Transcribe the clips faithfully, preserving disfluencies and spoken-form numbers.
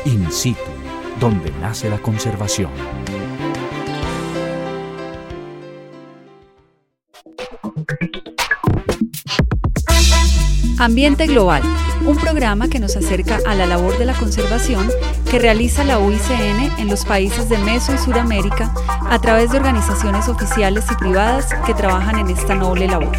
in situ, donde nace la conservación. Ambiente Global, un programa que nos acerca a la labor de la conservación que realiza la U I C N en los países de Meso y Suramérica a través de organizaciones oficiales y privadas que trabajan en esta noble labor.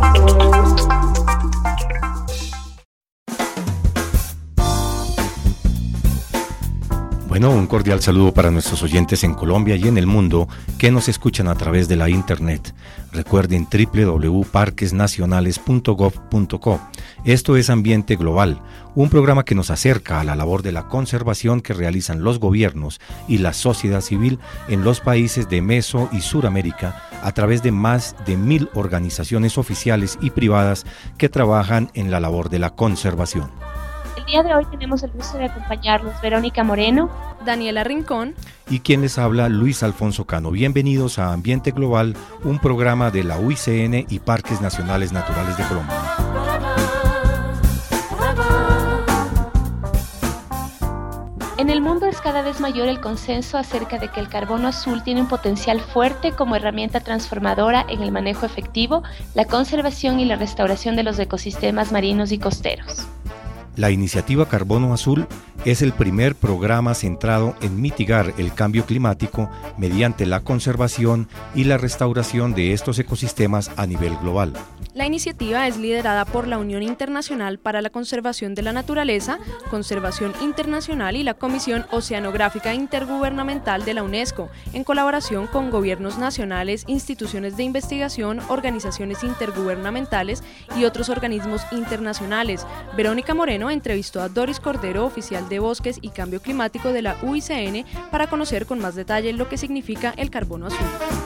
Bueno, un cordial saludo para nuestros oyentes en Colombia y en el mundo que nos escuchan a través de la internet. Recuerden doble u doble u doble u punto parques nacionales punto gov punto co. Esto es Ambiente Global, un programa que nos acerca a la labor de la conservación que realizan los gobiernos y la sociedad civil en los países de Meso y Suramérica a través de más de mil organizaciones oficiales y privadas que trabajan en la labor de la conservación. El día de hoy tenemos el gusto de acompañarnos Verónica Moreno, Daniela Rincón y quien les habla, Luis Alfonso Cano. Bienvenidos a Ambiente Global, un programa de la U I C N y Parques Nacionales Naturales de Colombia. En el mundo es cada vez mayor el consenso acerca de que el carbono azul tiene un potencial fuerte como herramienta transformadora en el manejo efectivo, la conservación y la restauración de los ecosistemas marinos y costeros. La iniciativa Carbono Azul es el primer programa centrado en mitigar el cambio climático mediante la conservación y la restauración de estos ecosistemas a nivel global. La iniciativa es liderada por la Unión Internacional para la Conservación de la Naturaleza, Conservación Internacional y la Comisión Oceanográfica Intergubernamental de la UNESCO, en colaboración con gobiernos nacionales, instituciones de investigación, organizaciones intergubernamentales y otros organismos internacionales. Verónica Moreno entrevistó a Doris Cordero, oficial de Bosques y Cambio Climático de la U I C N, para conocer con más detalle lo que significa el carbono azul.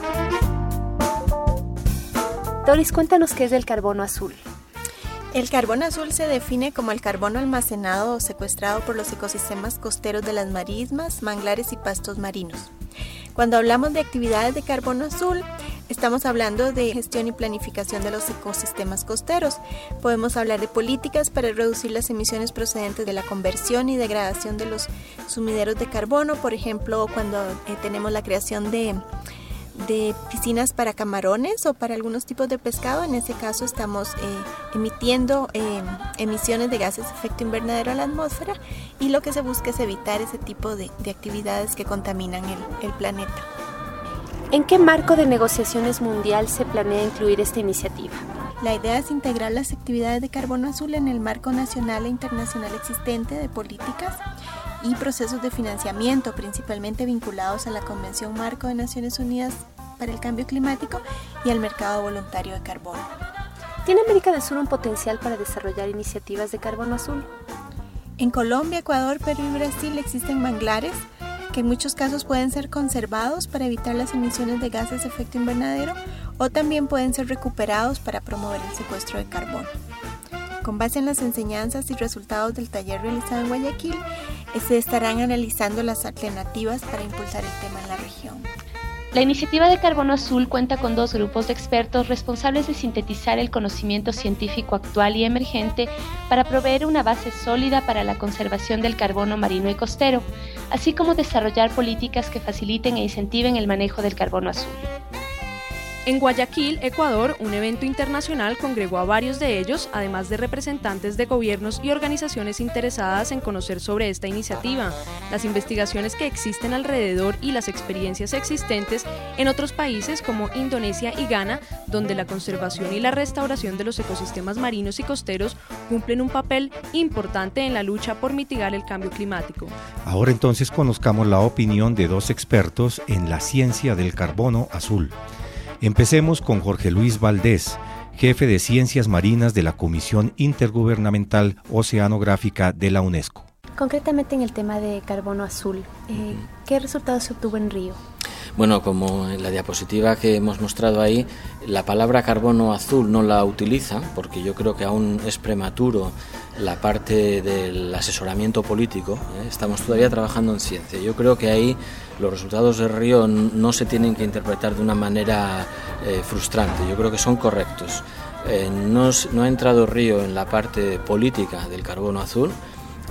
Doris, cuéntanos qué es el carbono azul. El carbono azul se define como el carbono almacenado o secuestrado por los ecosistemas costeros de las marismas, manglares y pastos marinos. Cuando hablamos de actividades de carbono azul, estamos hablando de gestión y planificación de los ecosistemas costeros. Podemos hablar de políticas para reducir las emisiones procedentes de la conversión y degradación de los sumideros de carbono, por ejemplo, cuando eh, tenemos la creación de de piscinas para camarones o para algunos tipos de pescado. En ese caso estamos eh, emitiendo eh, emisiones de gases de efecto invernadero a la atmósfera, y lo que se busca es evitar ese tipo de, de actividades que contaminan el, el planeta. ¿En qué marco de negociaciones mundial se planea incluir esta iniciativa? La idea es integrar las actividades de carbono azul en el marco nacional e internacional existente de políticas y procesos de financiamiento, principalmente vinculados a la Convención Marco de Naciones Unidas para el Cambio Climático y al mercado voluntario de carbono. ¿Tiene América del Sur un potencial para desarrollar iniciativas de carbono azul? En Colombia, Ecuador, Perú y Brasil existen manglares que en muchos casos pueden ser conservados para evitar las emisiones de gases de efecto invernadero, o también pueden ser recuperados para promover el secuestro de carbono. Con base en las enseñanzas y resultados del taller realizado en Guayaquil, se estarán analizando las alternativas para impulsar el tema en la región. La iniciativa de Carbono Azul cuenta con dos grupos de expertos responsables de sintetizar el conocimiento científico actual y emergente para proveer una base sólida para la conservación del carbono marino y costero, así como desarrollar políticas que faciliten e incentiven el manejo del carbono azul. En Guayaquil, Ecuador, un evento internacional congregó a varios de ellos, además de representantes de gobiernos y organizaciones interesadas en conocer sobre esta iniciativa, las investigaciones que existen alrededor y las experiencias existentes en otros países como Indonesia y Ghana, donde la conservación y la restauración de los ecosistemas marinos y costeros cumplen un papel importante en la lucha por mitigar el cambio climático. Ahora entonces conozcamos la opinión de dos expertos en la ciencia del carbono azul. Empecemos con Jorge Luis Valdés, jefe de Ciencias Marinas de la Comisión Intergubernamental Oceanográfica de la UNESCO. Concretamente en el tema de carbono azul, eh, ¿qué resultados se obtuvo en Río? Bueno, como en la diapositiva que hemos mostrado ahí, la palabra carbono azul no la utiliza, porque yo creo que aún es prematuro la parte del asesoramiento político, ¿eh? Estamos todavía trabajando en ciencia. Yo creo que ahí los resultados de Río no se tienen que interpretar de una manera eh, frustrante, yo creo que son correctos. Eh, no, no ha entrado Río en la parte política del carbono azul,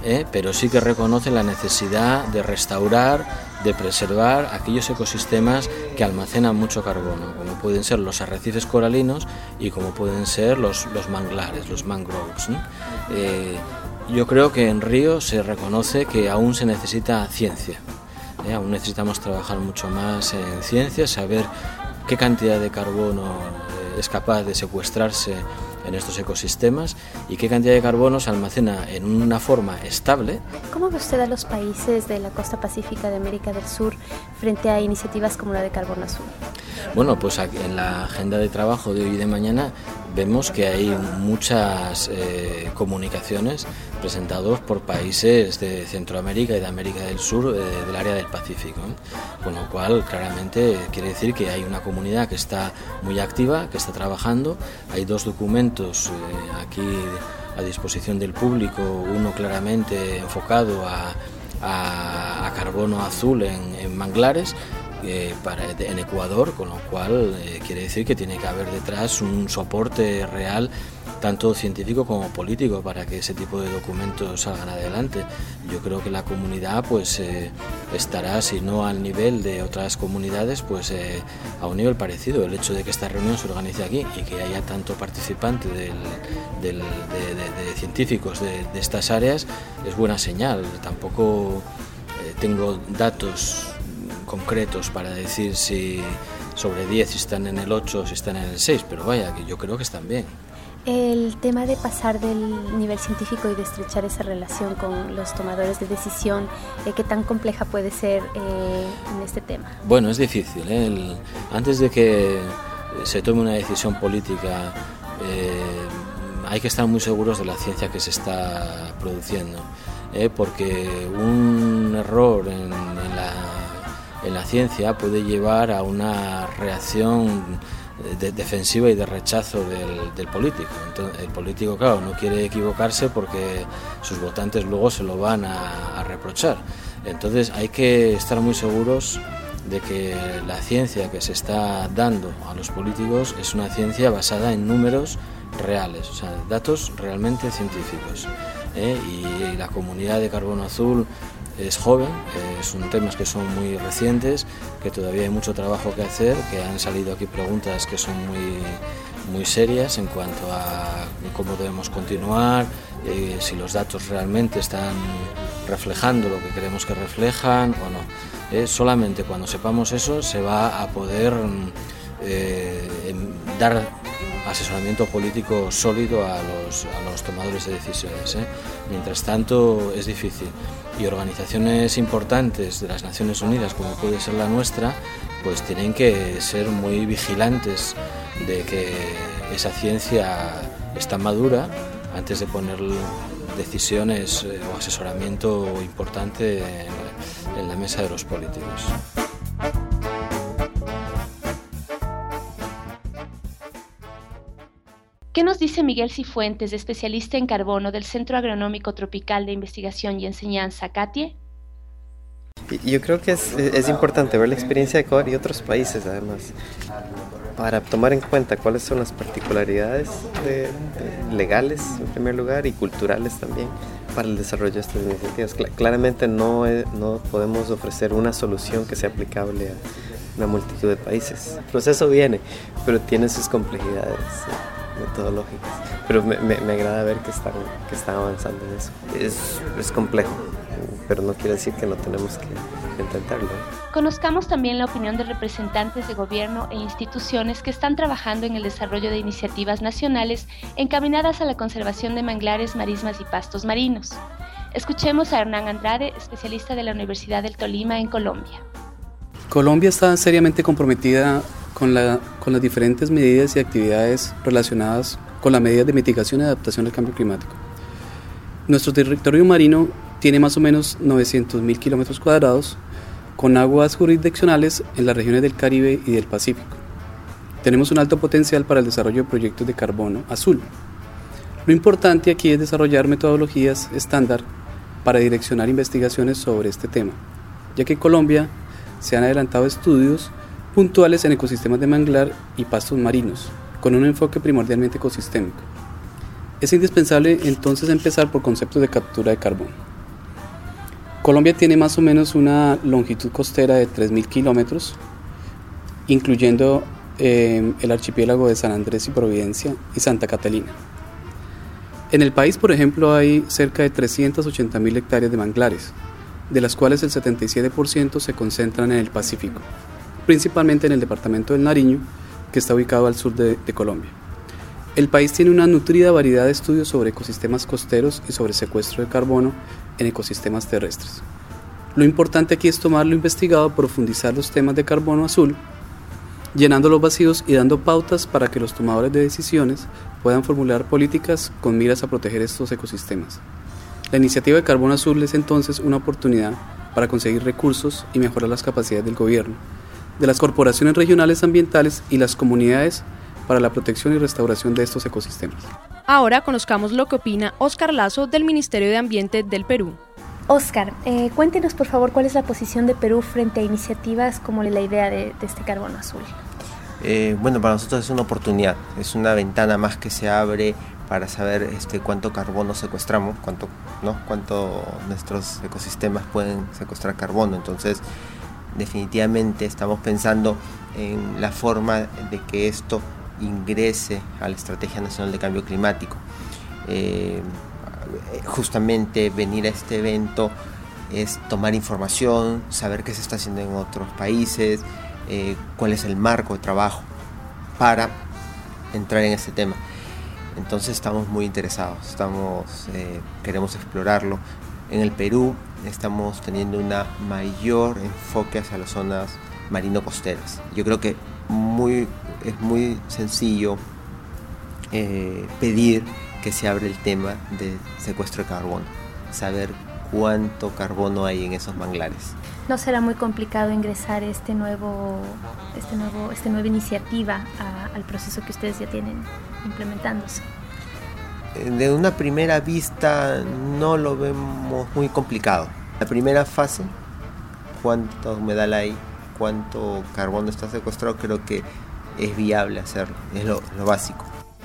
¿eh? Pero sí que reconoce la necesidad de restaurar, de preservar aquellos ecosistemas que almacenan mucho carbono, como pueden ser los arrecifes coralinos y como pueden ser los, los manglares, los mangroves, ¿no? Eh, yo creo que en Río se reconoce que aún se necesita ciencia, ¿eh? Aún necesitamos trabajar mucho más en ciencia, saber qué cantidad de carbono eh, es capaz de secuestrarse en estos ecosistemas y qué cantidad de carbono se almacena en una forma estable. ¿Cómo ve usted a los países de la costa pacífica de América del Sur frente a iniciativas como la de Carbono Azul? Bueno, pues en la agenda de trabajo de hoy y de mañana vemos que hay muchas eh, comunicaciones presentadas por países de Centroamérica y de América del Sur, eh, del área del Pacífico, ¿eh? Con lo cual claramente quiere decir que hay una comunidad que está muy activa, que está trabajando. Hay dos documentos eh, aquí a disposición del público, uno claramente enfocado a, a, a carbono azul en, en manglares, Eh, para, en Ecuador, con lo cual eh, quiere decir que tiene que haber detrás un soporte real, tanto científico como político, para que ese tipo de documentos salgan adelante. Yo creo que la comunidad pues eh, estará, si no al nivel de otras comunidades, pues eh, a un nivel parecido. El hecho de que esta reunión se organice aquí y que haya tanto participante del, del, de, de, de científicos de, de estas áreas es buena señal. Tampoco eh, tengo datos concretos para decir si sobre diez si están en el ocho, si están en el seis, pero vaya, que yo creo que están bien. El tema de pasar del nivel científico y de estrechar esa relación con los tomadores de decisión, eh, ¿qué tan compleja puede ser eh, en este tema? Bueno, es difícil, ¿eh? El, antes de que se tome una decisión política, eh, hay que estar muy seguros de la ciencia que se está produciendo, ¿eh? Porque un error en, en la en la ciencia puede llevar a una reacción de, defensiva y de rechazo del, del político. Entonces, el político, claro, no quiere equivocarse porque sus votantes luego se lo van a, a reprochar. Entonces hay que estar muy seguros de que la ciencia que se está dando a los políticos es una ciencia basada en números reales, o sea, datos realmente científicos, ¿eh? y, y la comunidad de Carbono Azul es joven, eh, son temas que son muy recientes, que todavía hay mucho trabajo que hacer, que han salido aquí preguntas que son muy, muy serias en cuanto a cómo debemos continuar, eh, si los datos realmente están reflejando lo que queremos que reflejan o no. Eh, solamente cuando sepamos eso se va a poder eh, dar asesoramiento político sólido a los, a los tomadores de decisiones, ¿eh? Mientras tanto es difícil, y organizaciones importantes de las Naciones Unidas, como puede ser la nuestra, pues tienen que ser muy vigilantes de que esa ciencia está madura antes de poner decisiones eh, o asesoramiento importante en, en la mesa de los políticos. ¿Qué nos dice Miguel Cifuentes, especialista en carbono del Centro Agronómico Tropical de Investigación y Enseñanza, CATIE? Yo creo que es, es importante ver la experiencia de Ecuador y otros países, además, para tomar en cuenta cuáles son las particularidades de, de legales, en primer lugar, y culturales también, para el desarrollo de estas iniciativas. Cl- claramente no, es, no podemos ofrecer una solución que sea aplicable a una multitud de países. El proceso viene, pero tiene sus complejidades metodológicas, pero me, me, me agrada ver que están, que están avanzando en eso. Es, es complejo, pero no quiere decir que no tenemos que intentarlo. Conozcamos también la opinión de representantes de gobierno e instituciones que están trabajando en el desarrollo de iniciativas nacionales encaminadas a la conservación de manglares, marismas y pastos marinos. Escuchemos a Hernán Andrade, especialista de la Universidad del Tolima en Colombia. Colombia está seriamente comprometida con, la, con las diferentes medidas y actividades relacionadas con las medidas de mitigación y adaptación al cambio climático. Nuestro territorio marino tiene más o menos novecientos mil kilómetros cuadrados, con aguas jurisdiccionales en las regiones del Caribe y del Pacífico. Tenemos un alto potencial para el desarrollo de proyectos de carbono azul. Lo importante aquí es desarrollar metodologías estándar para direccionar investigaciones sobre este tema, ya que en Colombia se han adelantado estudios puntuales en ecosistemas de manglar y pastos marinos, con un enfoque primordialmente ecosistémico. Es indispensable entonces empezar por conceptos de captura de carbono. Colombia tiene más o menos una longitud costera de tres mil kilómetros, incluyendo eh, el archipiélago de San Andrés y Providencia y Santa Catalina. En el país, por ejemplo, hay cerca de trescientas ochenta mil hectáreas de manglares, de las cuales el setenta y siete por ciento se concentran en el Pacífico, principalmente en el departamento del Nariño, que está ubicado al sur de, de Colombia. El país tiene una nutrida variedad de estudios sobre ecosistemas costeros y sobre secuestro de carbono en ecosistemas terrestres. Lo importante aquí es tomar lo investigado, profundizar los temas de carbono azul, llenando los vacíos y dando pautas para que los tomadores de decisiones puedan formular políticas con miras a proteger estos ecosistemas. La iniciativa de Carbono Azul es entonces una oportunidad para conseguir recursos y mejorar las capacidades del gobierno, de las corporaciones regionales ambientales y las comunidades para la protección y restauración de estos ecosistemas. Ahora conozcamos lo que opina Óscar Lazo del Ministerio de Ambiente del Perú. Óscar, eh, cuéntenos por favor cuál es la posición de Perú frente a iniciativas como la idea de, de este carbono azul. Eh, bueno, para nosotros es una oportunidad, es una ventana más que se abre para saber este, cuánto carbono secuestramos, cuánto, ¿no? cuánto nuestros ecosistemas pueden secuestrar carbono. Entonces, definitivamente estamos pensando en la forma de que esto ingrese a la Estrategia Nacional de Cambio Climático. Eh, justamente venir a este evento es tomar información, saber qué se está haciendo en otros países, eh, cuál es el marco de trabajo para entrar en este tema. Entonces estamos muy interesados, estamos, eh, queremos explorarlo. En el Perú estamos teniendo un mayor enfoque hacia las zonas marino-costeras. Yo creo que muy, es muy sencillo eh, pedir que se abra el tema de secuestro de carbono, saber cuánto carbono hay en esos manglares. ¿No será muy complicado ingresar este nuevo, este nuevo, esta nueva iniciativa a, al proceso que ustedes ya tienen implementándose? De una primera vista no lo vemos muy complicado. La primera fase, cuánta humedad hay, cuánto carbono está secuestrado, creo que es viable hacerlo, es lo, lo básico.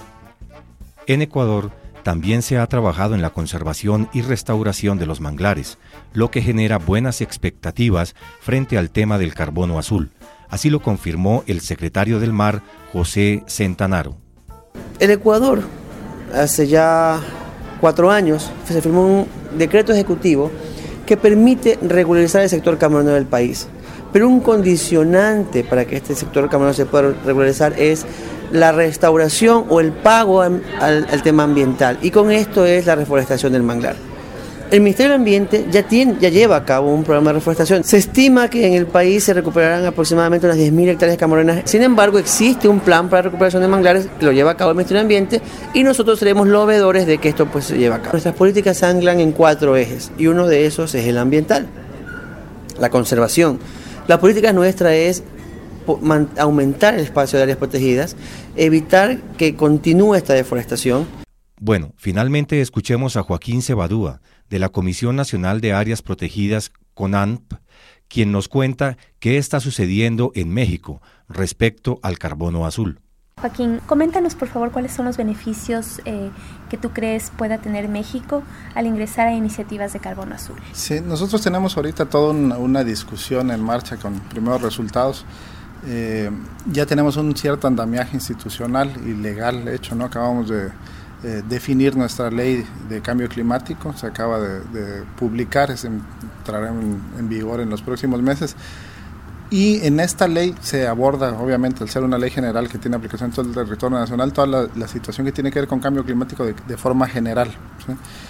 En Ecuador también se ha trabajado en la conservación y restauración de los manglares, lo que genera buenas expectativas frente al tema del carbono azul. Así lo confirmó el secretario del Mar, José Centanaro. En Ecuador, hace ya cuatro años, se firmó un decreto ejecutivo que permite regularizar el sector camaronero del país. Pero un condicionante para que este sector camaronero se pueda regularizar es la restauración o el pago al, al tema ambiental, y con esto es la reforestación del manglar. El Ministerio del Ambiente ya, tiene, ya lleva a cabo un programa de reforestación. Se estima que en el país se recuperarán aproximadamente unas diez mil hectáreas camaroneras. Sin embargo, existe un plan para recuperación de manglares que lo lleva a cabo el Ministerio del Ambiente, y nosotros seremos los veedores de que esto pues, se lleve a cabo. Nuestras políticas se anclan en cuatro ejes, y uno de esos es el ambiental, la conservación. La política nuestra es aumentar el espacio de áreas protegidas, evitar que continúe esta deforestación. Bueno, finalmente escuchemos a Joaquín Cebadúa, de la Comisión Nacional de Áreas Protegidas, CONANP, quien nos cuenta qué está sucediendo en México respecto al carbono azul. Joaquín, coméntanos por favor cuáles son los beneficios eh, que tú crees pueda tener México al ingresar a iniciativas de carbono azul. Sí, nosotros tenemos ahorita toda una, una discusión en marcha con primeros resultados. Eh, ya tenemos un cierto andamiaje institucional y legal hecho, ¿no? Acabamos de eh, definir nuestra ley de cambio climático, se acaba de, de publicar, se entrará en, en vigor en los próximos meses, y en esta ley se aborda, obviamente, al ser una ley general que tiene aplicación en todo el territorio nacional, toda la, la situación que tiene que ver con cambio climático de, de forma general, ¿sí?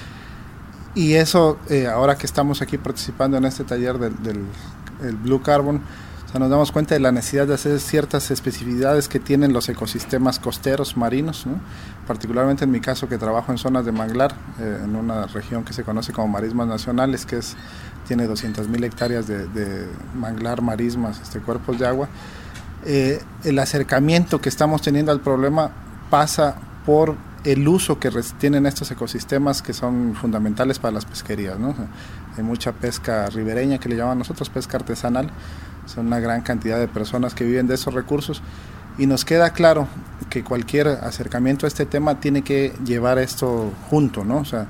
Y eso, eh, ahora que estamos aquí participando en este taller del, del el Blue Carbon, o sea, nos damos cuenta de la necesidad de hacer ciertas especificidades que tienen los ecosistemas costeros marinos, ¿no? Particularmente en mi caso, que trabajo en zonas de manglar, eh, en una región que se conoce como marismas nacionales, que es, tiene doscientas mil hectáreas de, de manglar, marismas, este, cuerpos de agua. Eh, el acercamiento que estamos teniendo al problema pasa por el uso que tienen estos ecosistemas, que son fundamentales para las pesquerías, ¿no? O sea, hay mucha pesca ribereña, que le llaman nosotros pesca artesanal. Son una gran cantidad de personas que viven de esos recursos, y nos queda claro que cualquier acercamiento a este tema tiene que llevar esto junto, ¿no? O sea,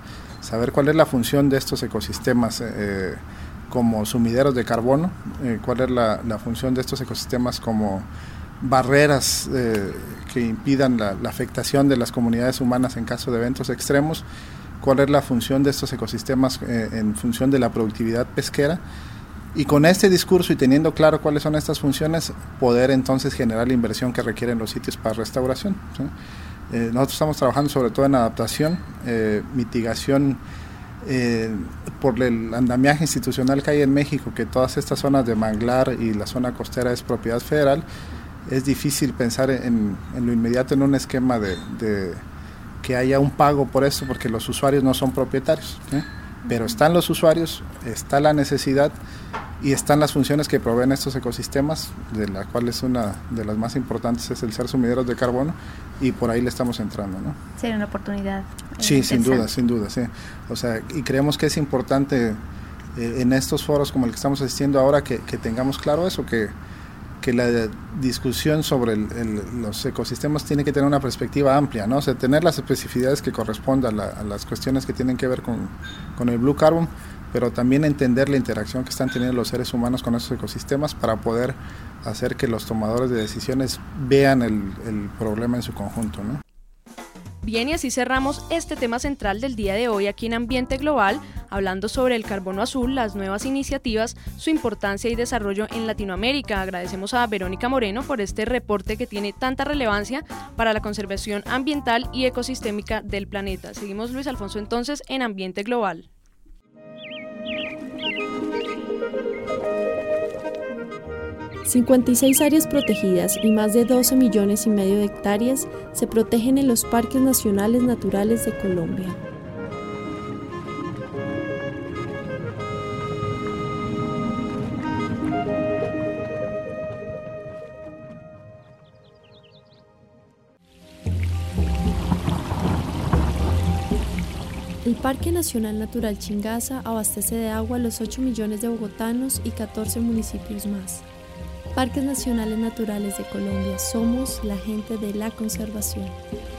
saber cuál es la función de estos ecosistemas eh, como sumideros de carbono, eh, cuál es la, la función de estos ecosistemas como barreras eh, que impidan la, la afectación de las comunidades humanas en caso de eventos extremos, cuál es la función de estos ecosistemas eh, en función de la productividad pesquera, y con este discurso y teniendo claro cuáles son estas funciones, poder entonces generar la inversión que requieren los sitios para restauración, ¿sí? Eh, nosotros estamos trabajando sobre todo en adaptación, eh, mitigación, eh, por el andamiaje institucional que hay en México, que todas estas zonas de manglar y la zona costera es propiedad federal. Es difícil pensar en, en lo inmediato en un esquema de, de que haya un pago por eso, porque los usuarios no son propietarios, ¿sí? Pero están los usuarios, está la necesidad y están las funciones que proveen estos ecosistemas, de la cual es una de las más importantes es el ser sumideros de carbono, y por ahí le estamos entrando, ¿no? Sería una oportunidad. Eh, sí, sin duda, sin duda, sí. O sea, y creemos que es importante eh, en estos foros como el que estamos asistiendo ahora que, que tengamos claro eso, que que la discusión sobre el, el, los ecosistemas tiene que tener una perspectiva amplia, ¿no? O sea, tener las especificidades que correspondan a, la, a las cuestiones que tienen que ver con, con el Blue Carbon, pero también entender la interacción que están teniendo los seres humanos con esos ecosistemas para poder hacer que los tomadores de decisiones vean el, el problema en su conjunto, ¿no? Bien, y así cerramos este tema central del día de hoy aquí en Ambiente Global, hablando sobre el carbono azul, las nuevas iniciativas, su importancia y desarrollo en Latinoamérica. Agradecemos a Verónica Moreno por este reporte que tiene tanta relevancia para la conservación ambiental y ecosistémica del planeta. Seguimos, Luis Alfonso, entonces en Ambiente Global. cincuenta y seis áreas protegidas y más de doce millones y medio de hectáreas se protegen en los parques nacionales naturales de Colombia. El Parque Nacional Natural Chingaza abastece de agua a los ocho millones de bogotanos y catorce municipios más. Parques Nacionales Naturales de Colombia, somos la gente de la conservación.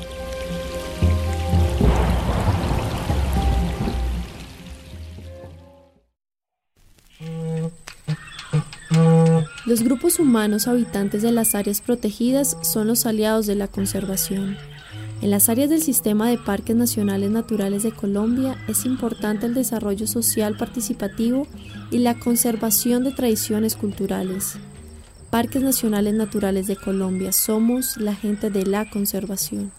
Los grupos humanos habitantes de las áreas protegidas son los aliados de la conservación. En las áreas del Sistema de Parques Nacionales Naturales de Colombia es importante el desarrollo social participativo y la conservación de tradiciones culturales. Parques Nacionales Naturales de Colombia, somos la gente de la conservación.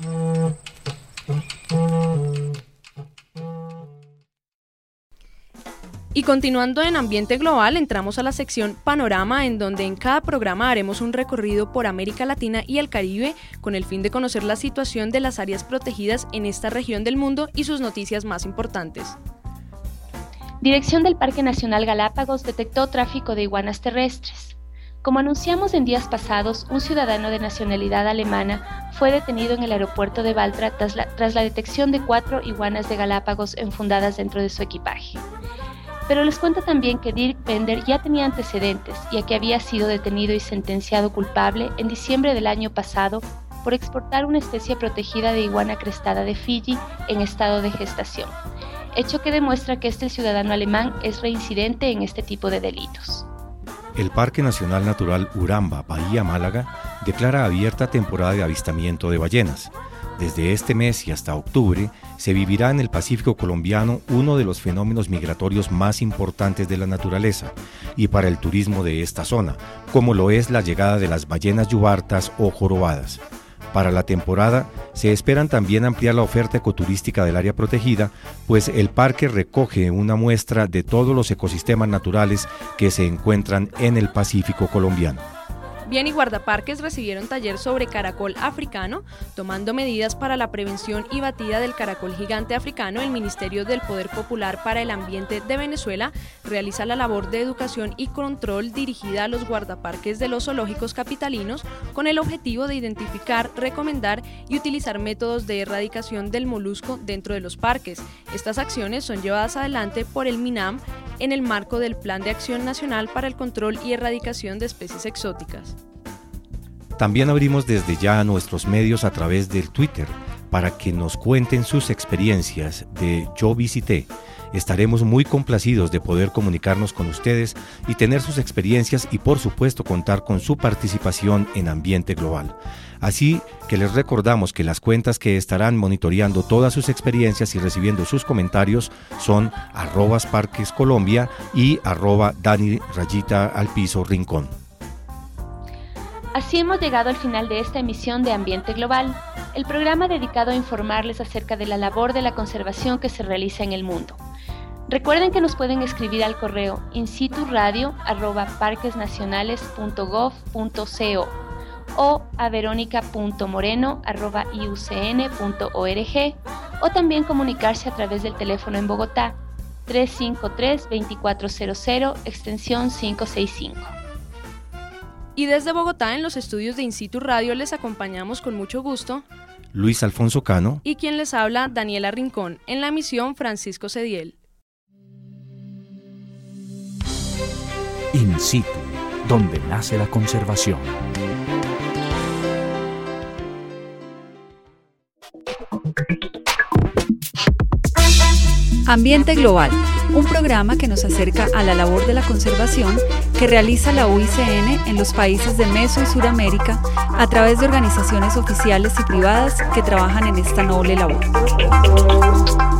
Y continuando en Ambiente Global, entramos a la sección Panorama, en donde en cada programa haremos un recorrido por América Latina y el Caribe con el fin de conocer la situación de las áreas protegidas en esta región del mundo y sus noticias más importantes. Dirección del Parque Nacional Galápagos detectó tráfico de iguanas terrestres. Como anunciamos en días pasados, un ciudadano de nacionalidad alemana fue detenido en el aeropuerto de Baltra tras la, tras la detección de cuatro iguanas de Galápagos enfundadas dentro de su equipaje. Pero les cuento también que Dirk Bender ya tenía antecedentes, ya que había sido detenido y sentenciado culpable en diciembre del año pasado por exportar una especie protegida de iguana crestada de Fiji en estado de gestación, hecho que demuestra que este ciudadano alemán es reincidente en este tipo de delitos. El Parque Nacional Natural Uramba, Bahía Málaga, declara abierta temporada de avistamiento de ballenas. Desde este mes y hasta octubre se vivirá en el Pacífico colombiano uno de los fenómenos migratorios más importantes de la naturaleza y para el turismo de esta zona, como lo es la llegada de las ballenas yubartas o jorobadas. Para la temporada se esperan también ampliar la oferta ecoturística del área protegida, pues el parque recoge una muestra de todos los ecosistemas naturales que se encuentran en el Pacífico colombiano. Bien, y guardaparques recibieron taller sobre caracol africano, tomando medidas para la prevención y batida del caracol gigante africano. El Ministerio del Poder Popular para el Ambiente de Venezuela realiza la labor de educación y control dirigida a los guardaparques de los zoológicos capitalinos con el objetivo de identificar, recomendar y utilizar métodos de erradicación del molusco dentro de los parques. Estas acciones son llevadas adelante por el MINAM en el marco del Plan de Acción Nacional para el Control y Erradicación de Especies Exóticas. También abrimos desde ya nuestros medios a través del Twitter para que nos cuenten sus experiencias de Yo Visité. Estaremos muy complacidos de poder comunicarnos con ustedes y tener sus experiencias y por supuesto contar con su participación en Ambiente Global. Así que les recordamos que las cuentas que estarán monitoreando todas sus experiencias y recibiendo sus comentarios son arrobas Parques Colombia y arroba Dani Rayita al piso Rincón. Así hemos llegado al final de esta emisión de Ambiente Global, el programa dedicado a informarles acerca de la labor de la conservación que se realiza en el mundo. Recuerden que nos pueden escribir al correo insituradio arroba parquesnacionales punto gov punto co o a verónica punto moreno arroba i u c n punto org o también comunicarse a través del teléfono en Bogotá tres cinco tres, dos cuatro cero cero, extensión cinco seis cinco. Y desde Bogotá, en los estudios de Insitu Radio, les acompañamos con mucho gusto Luis Alfonso Cano y quien les habla, Daniela Rincón, en la emisión Francisco Cediel. In situ, donde nace la conservación. Ambiente Global, un programa que nos acerca a la labor de la conservación que realiza la U I C N en los países de Meso y Suramérica a través de organizaciones oficiales y privadas que trabajan en esta noble labor.